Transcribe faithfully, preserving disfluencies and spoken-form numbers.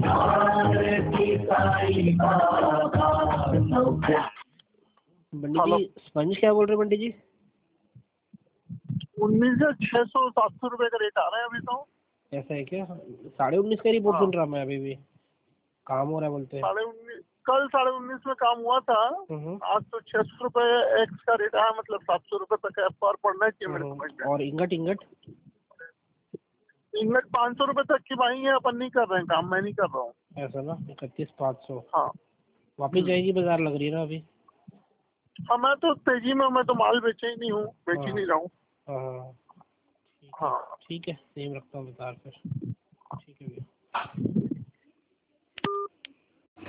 बंडी जी sponge क्या बोल रहे बंडी जी? उन्नीस से छह सौ सात सौ रुपए का रेट आ रहा है अभी तो। ऐसा है क्या? साढ़े उन्नीस का रिपोर्ट सुन रहा मैं अभी भी, काम हो रहा है बोलते हैं। साढ़े उन्नीस कल साढ़े उन्नीस में काम हुआ था, आज तो छह सौ रुपए एक्स का रेट आया, मतलब सात सौ रुपए तक एफ आर पड़ना चाहिए मेरे समझ में। और इंगट इंगट इंगट पाँच सौ रुपए तक की भाई है, अपन नहीं कर रहे हैं काम, मैं नहीं कर रहा हूँ ऐसा ना, इकतीस पाँच सौ। हाँ वापिस जाएगी बाजार लग रही है ना अभी। हाँ मैं तो तेजी में, मैं तो माल बेचे ही नहीं हूँ, बेच ही नहीं रहा हूँ। हाँ हाँ ठीक है, सेम रखता हूँ बाजार फिर। ठीक है भैया।